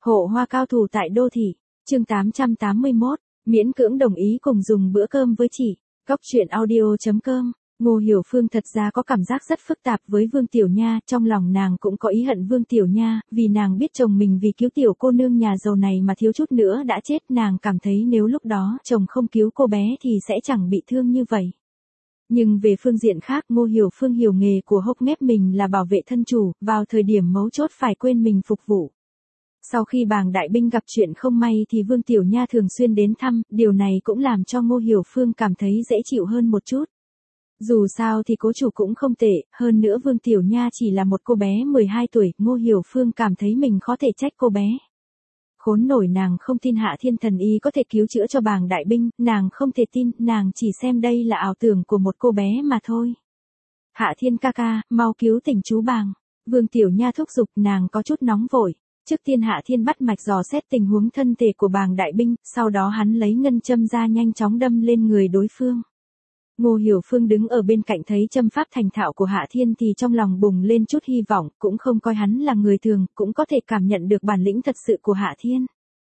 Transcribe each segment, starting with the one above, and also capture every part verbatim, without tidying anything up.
Hộ hoa cao thủ tại đô thị, chương tám trăm tám mươi mốt, miễn cưỡng đồng ý cùng dùng bữa cơm với chị. Cóc truyện audio chấm com. Ngô Hiểu Phương thật ra có cảm giác rất phức tạp với Vương Tiểu Nha, trong lòng nàng cũng có ý hận Vương Tiểu Nha, vì nàng biết chồng mình vì cứu tiểu cô nương nhà giàu này mà thiếu chút nữa đã chết, nàng cảm thấy nếu lúc đó chồng không cứu cô bé thì sẽ chẳng bị thương như vậy. Nhưng về phương diện khác, Ngô Hiểu Phương hiểu nghề của hốc mép mình là bảo vệ thân chủ, vào thời điểm mấu chốt phải quên mình phục vụ. Sau khi Bàng Đại Binh gặp chuyện không may thì Vương Tiểu Nha thường xuyên đến thăm, điều này cũng làm cho Ngô Hiểu Phương cảm thấy dễ chịu hơn một chút. Dù sao thì cố chủ cũng không tệ, hơn nữa Vương Tiểu Nha chỉ là một cô bé mười hai tuổi, Ngô Hiểu Phương cảm thấy mình có thể trách cô bé. Khốn nổi, nàng không tin Hạ Thiên thần y có thể cứu chữa cho Bàng Đại Binh, nàng không thể tin, nàng chỉ xem đây là ảo tưởng của một cô bé mà thôi. Hạ Thiên ca ca, mau cứu tỉnh chú Bàng. Vương Tiểu Nha thúc giục, nàng có chút nóng vội. Trước tiên Hạ Thiên bắt mạch dò xét tình huống thân thể của Bàng Đại Binh, sau đó hắn lấy ngân châm ra nhanh chóng đâm lên người đối phương. Ngô Hiểu Phương đứng ở bên cạnh thấy châm pháp thành thạo của Hạ Thiên thì trong lòng bùng lên chút hy vọng, cũng không coi hắn là người thường, cũng có thể cảm nhận được bản lĩnh thật sự của Hạ Thiên.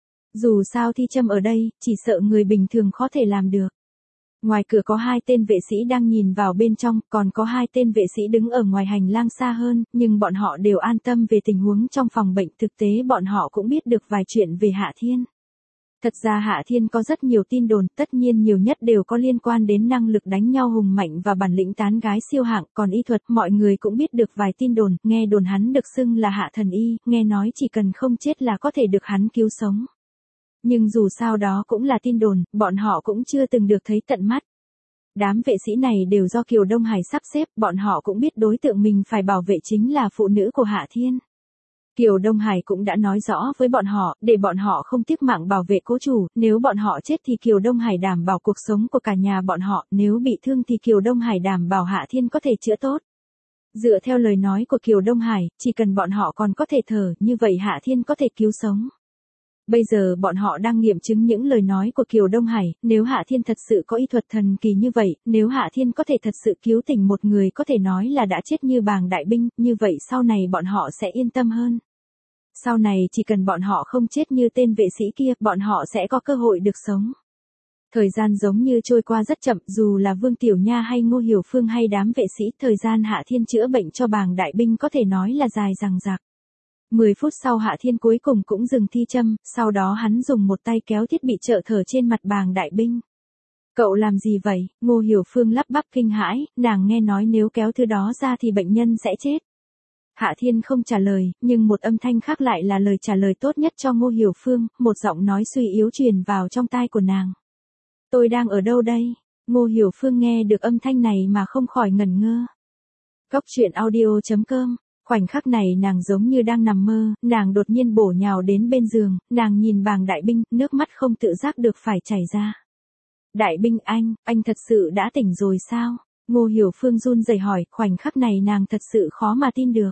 Dù sao thi châm ở đây, chỉ sợ người bình thường khó thể làm được. Ngoài cửa có hai tên vệ sĩ đang nhìn vào bên trong, còn có hai tên vệ sĩ đứng ở ngoài hành lang xa hơn, nhưng bọn họ đều an tâm về tình huống trong phòng bệnh, thực tế bọn họ cũng biết được vài chuyện về Hạ Thiên. Thật ra Hạ Thiên có rất nhiều tin đồn, tất nhiên nhiều nhất đều có liên quan đến năng lực đánh nhau hùng mạnh và bản lĩnh tán gái siêu hạng, còn y thuật mọi người cũng biết được vài tin đồn, nghe đồn hắn được xưng là Hạ thần y, nghe nói chỉ cần không chết là có thể được hắn cứu sống. Nhưng dù sao đó cũng là tin đồn, bọn họ cũng chưa từng được thấy tận mắt. Đám vệ sĩ này đều do Kiều Đông Hải sắp xếp, bọn họ cũng biết đối tượng mình phải bảo vệ chính là phụ nữ của Hạ Thiên. Kiều Đông Hải cũng đã nói rõ với bọn họ, để bọn họ không tiếc mạng bảo vệ cố chủ, nếu bọn họ chết thì Kiều Đông Hải đảm bảo cuộc sống của cả nhà bọn họ, nếu bị thương thì Kiều Đông Hải đảm bảo Hạ Thiên có thể chữa tốt. Dựa theo lời nói của Kiều Đông Hải, chỉ cần bọn họ còn có thể thở, như vậy Hạ Thiên có thể cứu sống. Bây giờ bọn họ đang nghiệm chứng những lời nói của Kiều Đông Hải, nếu Hạ Thiên thật sự có y thuật thần kỳ như vậy, nếu Hạ Thiên có thể thật sự cứu tỉnh một người có thể nói là đã chết như Bàng Đại Binh, như vậy sau này bọn họ sẽ yên tâm hơn. Sau này chỉ cần bọn họ không chết như tên vệ sĩ kia, bọn họ sẽ có cơ hội được sống. Thời gian giống như trôi qua rất chậm, dù là Vương Tiểu Nha hay Ngô Hiểu Phương hay đám vệ sĩ, thời gian Hạ Thiên chữa bệnh cho Bàng Đại Binh có thể nói là dài dằng dặc. mười phút sau Hạ Thiên cuối cùng cũng dừng thi châm, sau đó hắn dùng một tay kéo thiết bị trợ thở trên mặt Bàng Đại Binh. Cậu làm gì vậy? Ngô Hiểu Phương lắp bắp kinh hãi, nàng nghe nói nếu kéo thứ đó ra thì bệnh nhân sẽ chết. Hạ Thiên không trả lời, nhưng một âm thanh khác lại là lời trả lời tốt nhất cho Ngô Hiểu Phương, một giọng nói suy yếu truyền vào trong tai của nàng. Tôi đang ở đâu đây? Ngô Hiểu Phương nghe được âm thanh này mà không khỏi ngẩn ngơ. Cóc truyện audio chấm com. Khoảnh khắc này nàng giống như đang nằm mơ, nàng đột nhiên bổ nhào đến bên giường, nàng nhìn Bàng Đại Binh, nước mắt không tự giác được phải chảy ra. Đại Binh anh, anh thật sự đã tỉnh rồi sao? Ngô Hiểu Phương run rẩy hỏi, khoảnh khắc này nàng thật sự khó mà tin được.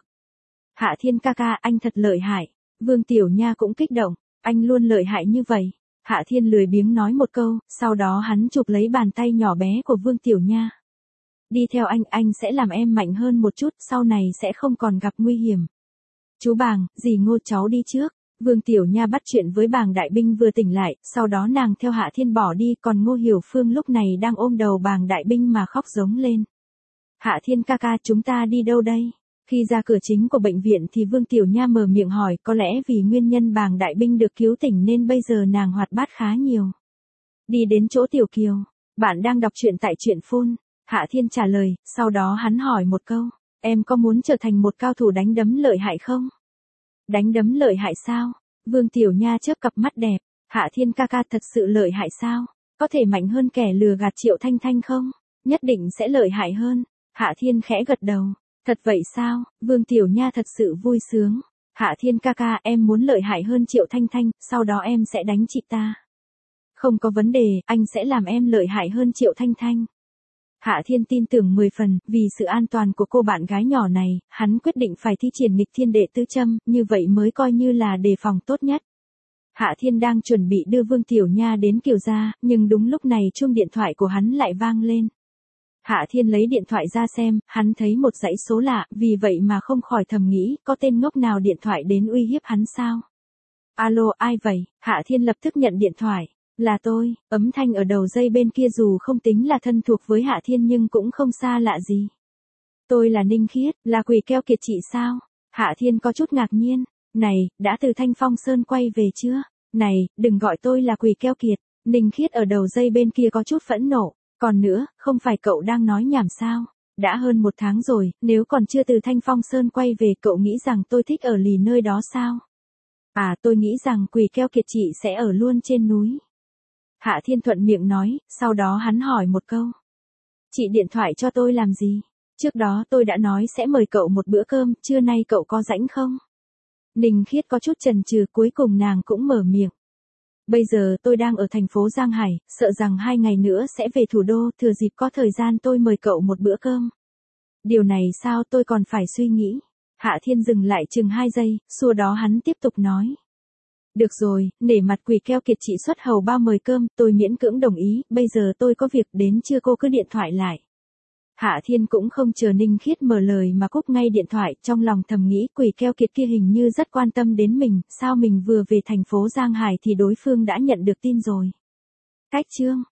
Hạ Thiên ca ca, anh thật lợi hại. Vương Tiểu Nha cũng kích động, anh luôn lợi hại như vậy. Hạ Thiên lười biếng nói một câu, sau đó hắn chụp lấy bàn tay nhỏ bé của Vương Tiểu Nha. Đi theo anh, anh sẽ làm em mạnh hơn một chút, sau này sẽ không còn gặp nguy hiểm. Chú Bàng, dì Ngô cháu đi trước. Vương Tiểu Nha bắt chuyện với Bàng Đại Binh vừa tỉnh lại, sau đó nàng theo Hạ Thiên bỏ đi, còn Ngô Hiểu Phương lúc này đang ôm đầu Bàng Đại Binh mà khóc giống lên. Hạ Thiên ca ca, chúng ta đi đâu đây? Khi ra cửa chính của bệnh viện thì Vương Tiểu Nha mở miệng hỏi, có lẽ vì nguyên nhân Bàng Đại Binh được cứu tỉnh nên bây giờ nàng hoạt bát khá nhiều. Đi đến chỗ Tiểu Kiều, bạn đang đọc truyện tại truyện phone. Hạ Thiên trả lời, sau đó hắn hỏi một câu, em có muốn trở thành một cao thủ đánh đấm lợi hại không? Đánh đấm lợi hại sao? Vương Tiểu Nha chớp cặp mắt đẹp, Hạ Thiên ca ca thật sự lợi hại sao? Có thể mạnh hơn kẻ lừa gạt Triệu Thanh Thanh không? Nhất định sẽ lợi hại hơn. Hạ Thiên khẽ gật đầu. Thật vậy sao? Vương Tiểu Nha thật sự vui sướng. Hạ Thiên ca ca, em muốn lợi hại hơn Triệu Thanh Thanh, sau đó em sẽ đánh chị ta. Không có vấn đề, anh sẽ làm em lợi hại hơn Triệu Thanh Thanh. Hạ Thiên tin tưởng mười phần, vì sự an toàn của cô bạn gái nhỏ này, hắn quyết định phải thi triển nghịch thiên đệ tứ châm, như vậy mới coi như là đề phòng tốt nhất. Hạ Thiên đang chuẩn bị đưa Vương Tiểu Nha đến Kiều gia, nhưng đúng lúc này chuông điện thoại của hắn lại vang lên. Hạ Thiên lấy điện thoại ra xem, hắn thấy một dãy số lạ, vì vậy mà không khỏi thầm nghĩ, có tên ngốc nào điện thoại đến uy hiếp hắn sao? Alo, ai vậy? Hạ Thiên lập tức nhận điện thoại. Là tôi, ấm thanh ở đầu dây bên kia dù không tính là thân thuộc với Hạ Thiên nhưng cũng không xa lạ gì. Tôi là Ninh Khiết, là Quỷ Keo Kiệt chị sao? Hạ Thiên có chút ngạc nhiên. Này, đã từ Thanh Phong Sơn quay về chưa? Này, đừng gọi tôi là Quỷ Keo Kiệt. Ninh Khiết ở đầu dây bên kia có chút phẫn nộ. Còn nữa, không phải cậu đang nói nhảm sao? Đã hơn một tháng rồi, nếu còn chưa từ Thanh Phong Sơn quay về cậu nghĩ rằng tôi thích ở lì nơi đó sao? À, tôi nghĩ rằng Quỷ Keo Kiệt chị sẽ ở luôn trên núi. Hạ Thiên thuận miệng nói, sau đó hắn hỏi một câu. Chị điện thoại cho tôi làm gì? Trước đó tôi đã nói sẽ mời cậu một bữa cơm, trưa nay cậu có rảnh không? Ninh Khiết có chút chần chừ, cuối cùng nàng cũng mở miệng. Bây giờ tôi đang ở thành phố Giang Hải, sợ rằng hai ngày nữa sẽ về thủ đô, thừa dịp có thời gian tôi mời cậu một bữa cơm. Điều này sao tôi còn phải suy nghĩ? Hạ Thiên dừng lại chừng hai giây, sau đó hắn tiếp tục nói. Được rồi, nể mặt Quỷ Keo Kiệt chị xuất hầu bao mời cơm, tôi miễn cưỡng đồng ý, bây giờ tôi có việc đến chưa cô cứ điện thoại lại. Hạ Thiên cũng không chờ Ninh Khiết mở lời mà cúp ngay điện thoại, trong lòng thầm nghĩ Quỷ Keo Kiệt kia hình như rất quan tâm đến mình, sao mình vừa về thành phố Giang Hải thì đối phương đã nhận được tin rồi. Cách chương